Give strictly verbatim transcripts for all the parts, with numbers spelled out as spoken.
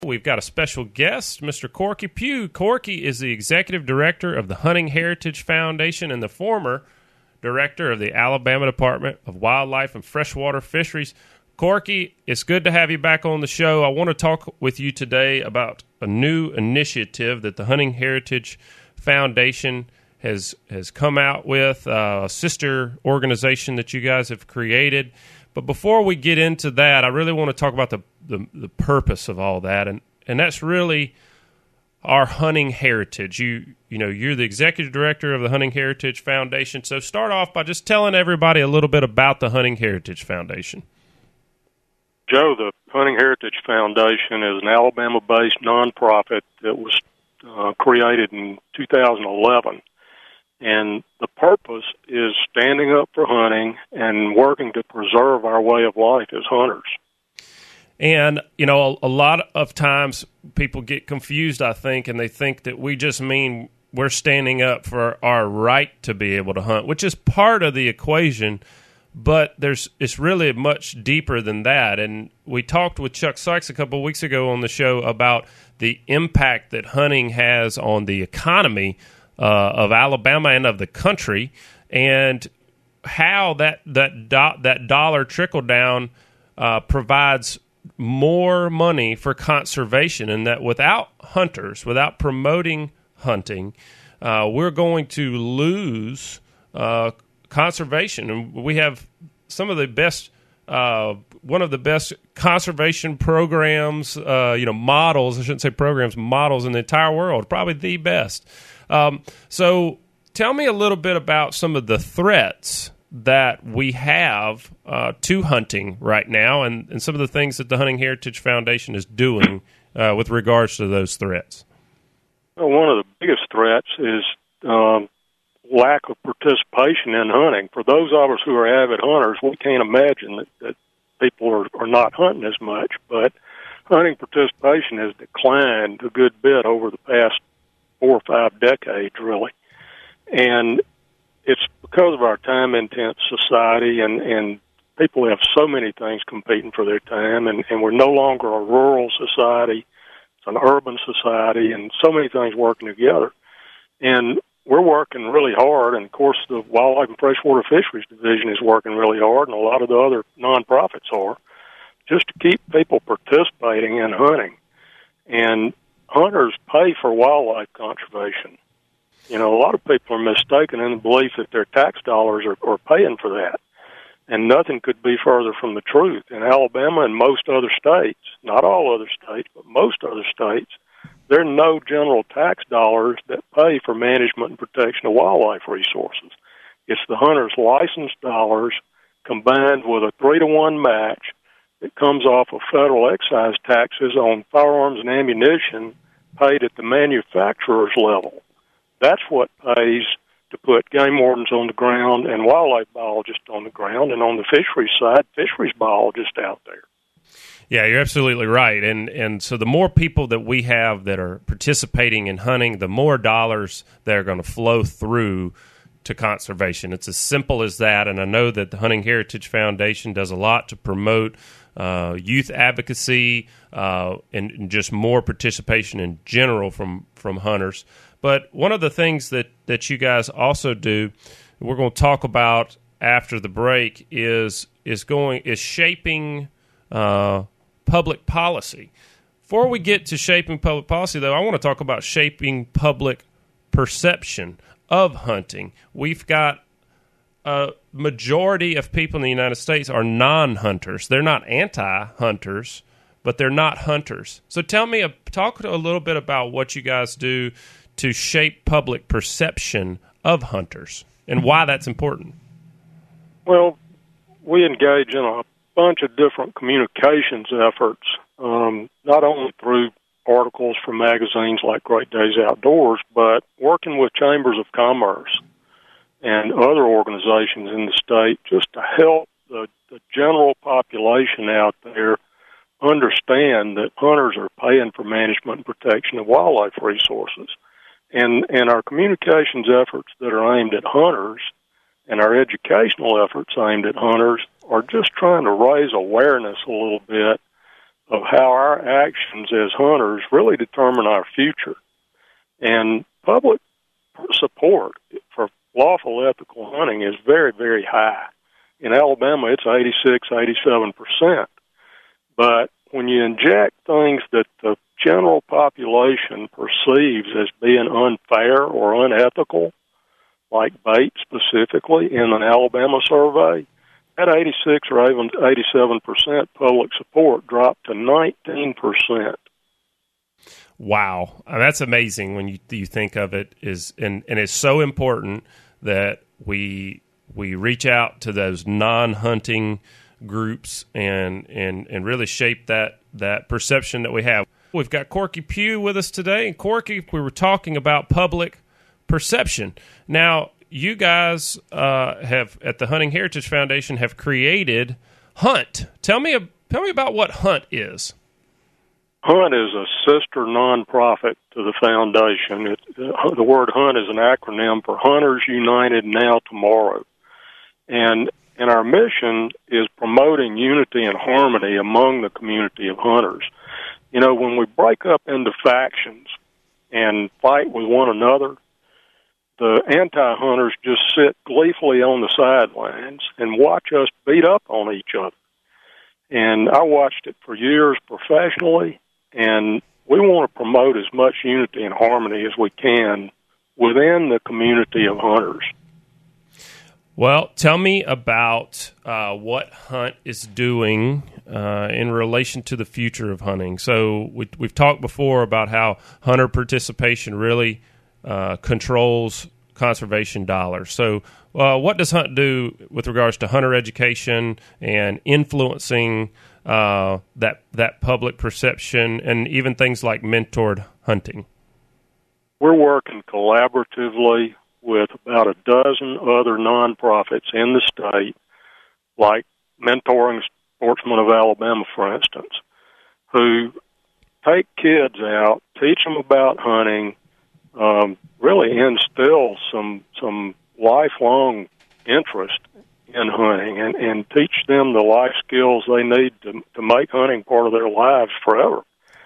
We've got a special guest, Mister Corky Pugh. Corky is the executive director of the Hunting Heritage Foundation and the former director of the Alabama Department of Wildlife and Freshwater Fisheries. Corky, it's good to have you back on the show. I want to talk with you today about a new initiative that the Hunting Heritage Foundation has has come out with, uh, a sister organization that you guys have created. But before we get into that, I really want to talk about the, the, the purpose of all that, and, and that's really our hunting heritage. You you know, you're the executive director of the Hunting Heritage Foundation, so start off by just telling everybody a little bit about the Hunting Heritage Foundation. Joe, the Hunting Heritage Foundation is an Alabama-based nonprofit that was uh, created in two thousand eleven. And the purpose is standing up for hunting and working to preserve our way of life as hunters. And, you know, a, a lot of times people get confused, I think, and they think that we just mean we're standing up for our right to be able to hunt, which is part of the equation, but there's it's really much deeper than that. And we talked with Chuck Sykes a couple of weeks ago on the show about the impact that hunting has on the economy Uh, of Alabama and of the country, and how that that do, that dollar trickle down uh, provides more money for conservation, and that without hunters, without promoting hunting, uh, we're going to lose uh, conservation. And we have some of the best, uh, one of the best conservation programs, uh, you know, models. I shouldn't say programs, models in the entire world. Probably the best. Um, so tell me a little bit about some of the threats that we have uh, to hunting right now, and, and some of the things that the Hunting Heritage Foundation is doing uh, with regards to those threats. Well, one of the biggest threats is um, lack of participation in hunting. For those of us who are avid hunters, we can't imagine that, that people are, are not hunting as much, but hunting participation has declined a good bit over the past four or five decades, really. And it's because of our time-intense society, and, and people have so many things competing for their time, and, and we're no longer a rural society. It's an urban society, and so many things working together. And we're working really hard, and, of course, the Wildlife and Freshwater Fisheries Division is working really hard, and a lot of the other nonprofits are, just to keep people participating in hunting. And hunters pay for wildlife conservation. You know, a lot of people are mistaken in the belief that their tax dollars are, are paying for that. And nothing could be further from the truth. In Alabama and most other states, not all other states, but most other states, there are no general tax dollars that pay for management and protection of wildlife resources. It's the hunter's license dollars combined with a three to one match that comes off of federal excise taxes on firearms and ammunition paid at the manufacturer's level. That's what pays to put game wardens on the ground and wildlife biologists on the ground, and on the fisheries side, fisheries biologists out there. Yeah, you're absolutely right. And and so the more people that we have that are participating in hunting, the more dollars that are going to flow through to conservation. It's as simple as that, and I know that the Hunting Heritage Foundation does a lot to promote uh, youth advocacy uh, and, and just more participation in general from, from hunters. But one of the things that, that you guys also do, we're going to talk about after the break, is is going is shaping uh, public policy. Before we get to shaping public policy, though, I want to talk about shaping public perception of hunting. We've got a majority of people in the United States are non-hunters. They're not anti-hunters, but they're not hunters. So tell me, talk a little bit about what you guys do to shape public perception of hunters and why that's important. Well, we engage in a bunch of different communications efforts, um, not only through articles from magazines like Great Days Outdoors, but working with chambers of commerce and other organizations in the state just to help the, the general population out there understand that hunters are paying for management and protection of wildlife resources. And, and our communications efforts that are aimed at hunters and our educational efforts aimed at hunters are just trying to raise awareness a little bit of how our actions as hunters really determine our future. And public support for lawful ethical hunting is very, very high. In Alabama, it's eighty-six, eighty-seven percent. But when you inject things that the general population perceives as being unfair or unethical, like bait specifically in an Alabama survey, that eighty-six or even eighty-seven percent public support dropped to nineteen percent. Wow, that's amazing when you you think of it. Is and, and it's so important that we we reach out to those non-hunting groups and and and really shape that that perception that we have. We've got Corky Pugh with us today, and Corky, we were talking about public perception. Now, you guys uh, have at the Hunting Heritage Foundation have created Hunt. Tell me tell me about what Hunt is. Hunt is a sister nonprofit to the foundation. It, uh, the word Hunt is an acronym for Hunters United Now Tomorrow. And and our mission is promoting unity and harmony among the community of hunters. You know, when we break up into factions and fight with one another, the anti-hunters just sit gleefully on the sidelines and watch us beat up on each other. And I watched it for years professionally, and we want to promote as much unity and harmony as we can within the community of hunters. Well, tell me about uh, what Hunt is doing uh, in relation to the future of hunting. So we, we've talked before about how hunter participation really uh, controls conservation dollars. So uh, what does Hunt do with regards to hunter education and influencing uh, that that public perception and even things like mentored hunting? We're working collaboratively with about a dozen other nonprofits in the state, like Mentoring Sportsmen of Alabama, for instance, who take kids out, teach them about hunting, um, really instill some some lifelong interest in hunting, and, and teach them the life skills they need to, to make hunting part of their lives forever.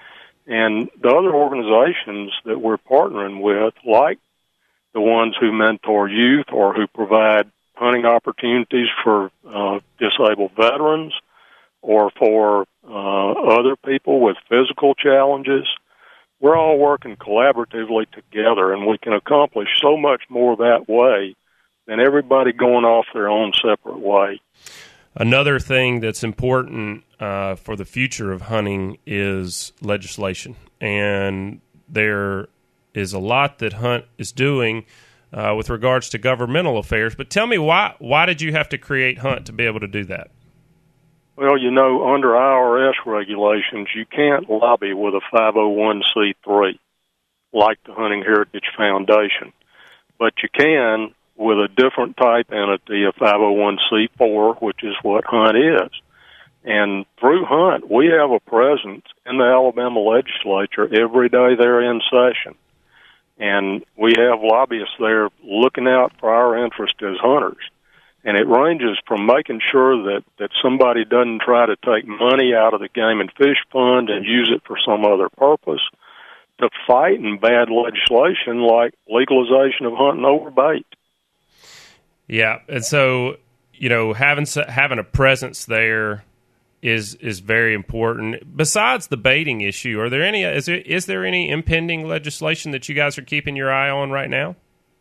And the other organizations that we're partnering with, like the ones who mentor youth or who provide hunting opportunities for uh, disabled veterans or for uh, other people with physical challenges, we're all working collaboratively together, and we can accomplish so much more that way than everybody going off their own separate way. Another thing that's important uh, for the future of hunting is legislation, and there is a lot that Hunt is doing uh, with regards to governmental affairs. But tell me, why why did you have to create Hunt to be able to do that? Well, you know, under I R S regulations, you can't lobby with a five oh one c three like the Hunting Heritage Foundation, but you can with a different type entity, a five oh one c four, which is what Hunt is. And through Hunt, we have a presence in the Alabama legislature every day they're in session. And we have lobbyists there looking out for our interest as hunters. And it ranges from making sure that, that somebody doesn't try to take money out of the Game and Fish Fund and use it for some other purpose, to fighting bad legislation like legalization of hunting over bait. Yeah, and so, you know, having having a presence there is is very important. Besides the baiting issue, are there any is there is there any impending legislation that you guys are keeping your eye on right now?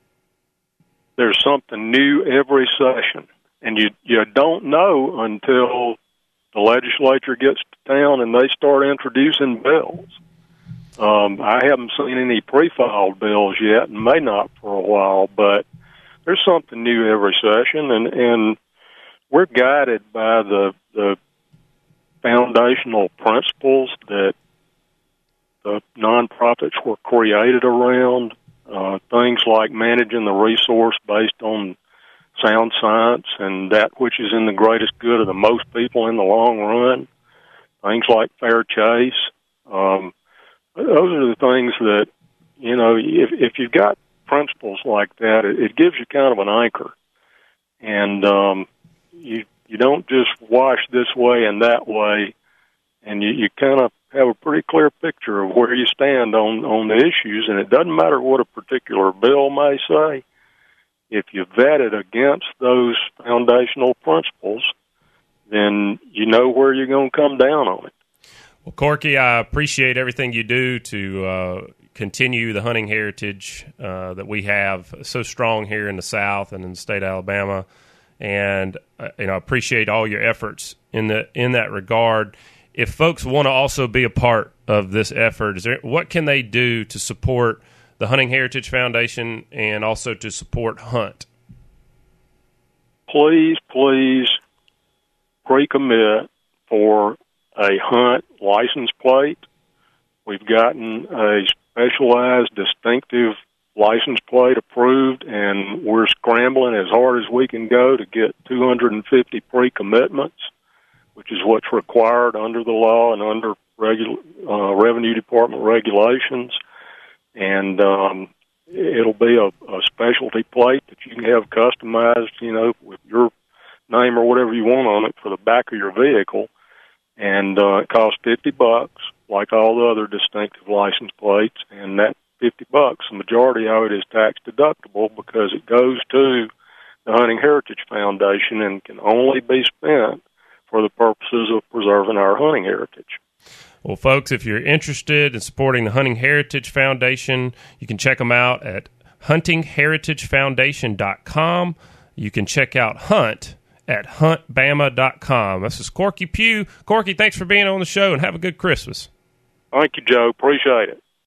There's something new every session, and you you don't know until the legislature gets to town and they start introducing bills. Um, I haven't seen any pre-filed bills yet, and may not for a while, but there's something new every session, and, and we're guided by the the foundational principles that the nonprofits were created around, uh, things like managing the resource based on sound science and that which is in the greatest good of the most people in the long run, things like fair chase. Um, those are the things that, you know, if, if you've got principles like that, it, it gives you kind of an anchor. And um, you you don't just wash this way and that way and you, you kind of have a pretty clear picture of where you stand on, on the issues, and it doesn't matter what a particular bill may say. If you vet it against those foundational principles, then you know where you're going to come down on it. Well, Corky, I appreciate everything you do to uh, continue the hunting heritage uh, that we have so strong here in the South and in the state of Alabama, and uh, you know, I appreciate all your efforts in the in that regard. If folks want to also be a part of this effort, is there, what can they do to support the Hunting Heritage Foundation and also to support Hunt? Please, please pre-commit for a Hunt license plate. We've gotten a specialized, distinctive license plate approved, and we're scrambling as hard as we can go to get two hundred fifty pre-commitments, which is what's required under the law and under regu- uh, Revenue Department regulations. And um, it'll be a, a specialty plate that you can have customized, you know, with your name or whatever you want on it for the back of your vehicle. And uh, it costs fifty bucks, like all the other distinctive license plates. And that fifty bucks, the majority of it is tax deductible because it goes to the Hunting Heritage Foundation and can only be spent for the purposes of preserving our hunting heritage. Well, folks, if you're interested in supporting the Hunting Heritage Foundation, you can check them out at hunting heritage foundation dot com. You can check out Hunt at hunt bama dot com. This is Corky Pugh. Corky, thanks for being on the show, and have a good Christmas. Thank you, Joe. Appreciate it.